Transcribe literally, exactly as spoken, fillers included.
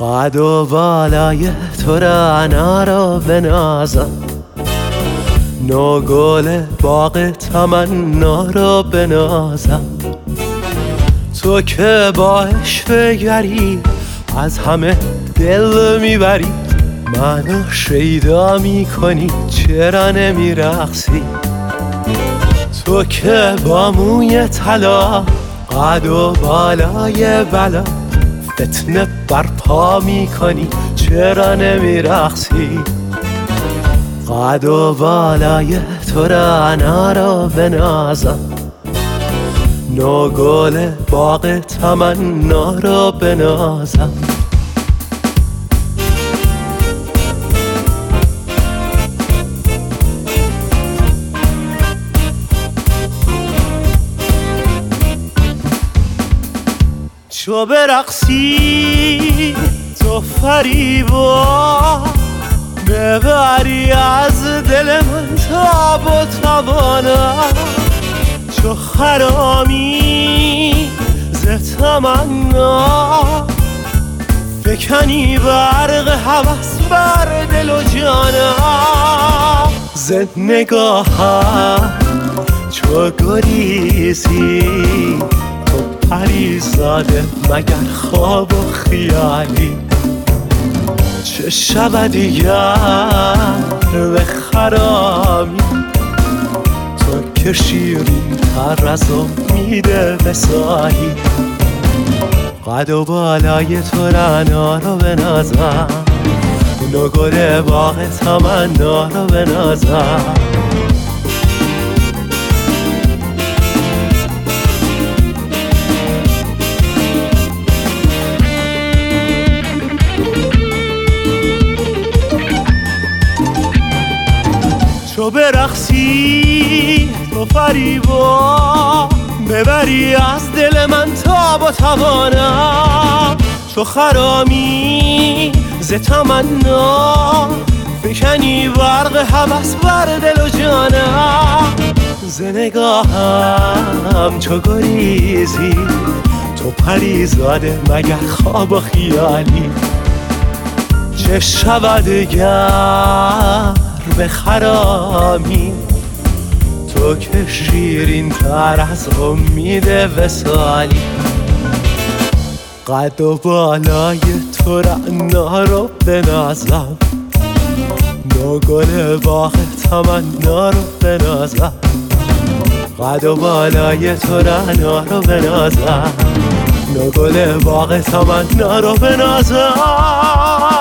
قد و بالای تو رعنا رو بنازم، نو گل باغ تمنا رو بنازم. تو که با عشق گری از همه دل میبری، منو شیدا میکنی چرا نمیرقصی؟ تو که با موی طلا قد و بالای بلا فتنه برپا میکنی چرا نمیرقصی؟ قد و بالای تو رعنا رو بنازم، نو گل باغ تمنا رو بنازم. چو برقصی تو فریبا، ببری از دل من تاب و توانا. چو خرامی ز تمنا، فکنی برق هوس بر دل و جانا. ز نگاهم چو گریزی تو پریزاده مگر خواب و خیالی؟ چه شب دیگر به خرامی، تو که شیرین تر از امید وصالی. قد و بالای تو رعنا رو بنازم، نو گل باغ تمنا رو بنازم. چو برقصی تو فریبا، ببری از دل من تاب و توانا. چو خرامی ز تمنا، فکنی برق هوس بر دل و جانا. ز نگاهم چو گریزی تو پریزاده مگر خواب و خیالی؟ چه شب دگر به خرامی، تو که شیرین تر از امید وصالی. قد و بالای تو رعنا رو بنازم، نو گل باغ تمنا رو بنازم. قد و بالای تو رعنا رو بنازم، نو گل باغ تمنا رو بنازم.